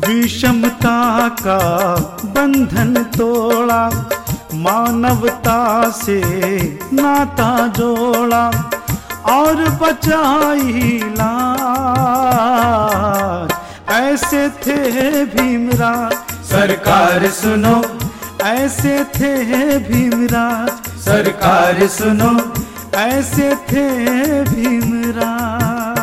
विषमता का बंधन तोड़ा, मानवता से नाता जोड़ा और बचाई लाज। ऐसे थे भीमराज सरकार सुनो, ऐसे थे भीमराज सरकार सुनो। ऐसे थे भीमराज।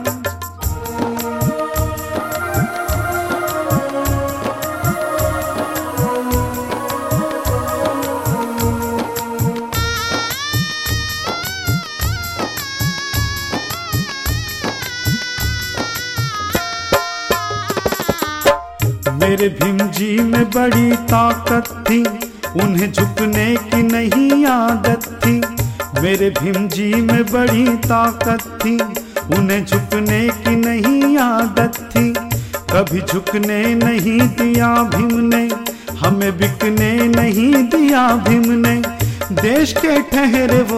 मेरे भीम जी में बड़ी ताकत थी, उन्हें झुकने की नहीं आदत थी। मेरे भीम जी में बड़ी ताकत थी, उन्हें झुकने की नहीं आदत थी। कभी झुकने नहीं दिया भीम ने, हमें बिकने नहीं दिया भीम ने। देश के ठहरे वो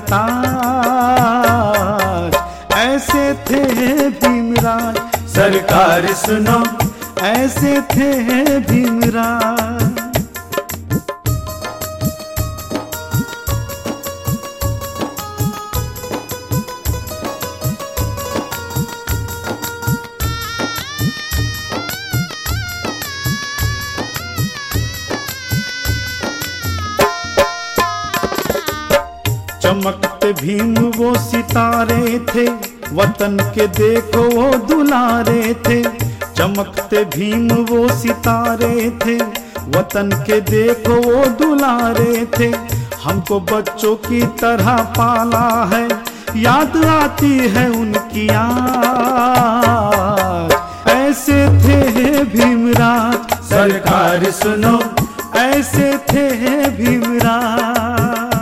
सरताज, ऐसे थे भीमराज सरकार सुनो, ऐसे थे भीमराज। चमकते भीम वो सितारे थे, वतन के देखो वो दुलारे थे। चमकते भीम वो सितारे थे, वतन के देखो वो दुलारे थे। हमको बच्चों की तरह पाला है, याद आती है उनकी याद। ऐसे थे भीमराज सरकार सुनो, ऐसे थे भीमराज।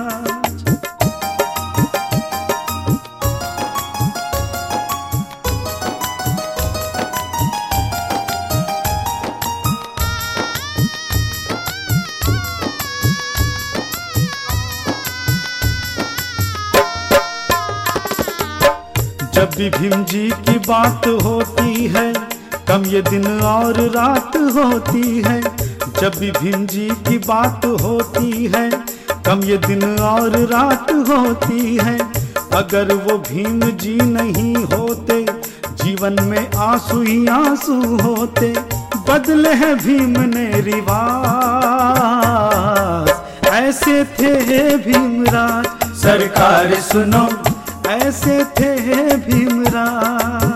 जब भी भीम जी की बात होती है, कम ये दिन और रात होती है। जब भी भीम जी की बात होती है, कम ये दिन और रात होती है। अगर वो भीम जी नहीं होते, जीवन में आंसू ही आंसू होते। बदले हैं भीम ने रिवाज, ऐसे थे भीमराज सरकार सुनो, ऐसे थे भीमराज।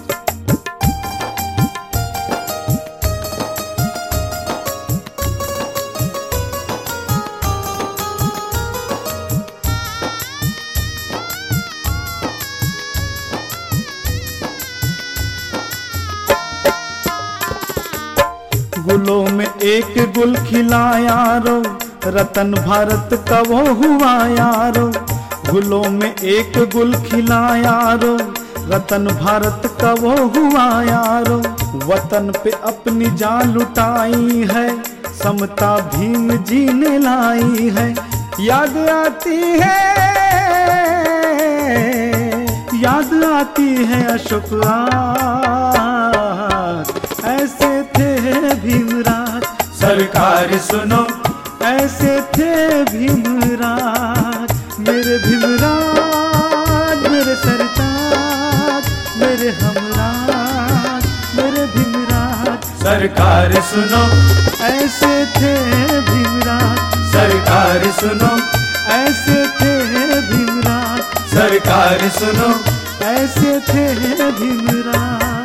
गुलों में एक गुल खिला यारो, रतन भारत का वो हुआ यारो। गुलों में एक गुल खिला यारो, रतन भारत का वो हुआ यारो। वतन पे अपनी जान लुटाई है, समता भीम जी ने लाई है। याद आती है, याद आती है अशोक आज। ऐसे थे भीमराज सरकार सुनो, ऐसे थे भीमराज। मेरे भीमराज मेरे सरताज, मेरे हमराज मेरे भीमराज। सरकार सुनो, ऐसे थे भीमराज सरकार सुनो, ऐसे थे भीमराज सरकार सुनो। ऐसे थे भीमराज।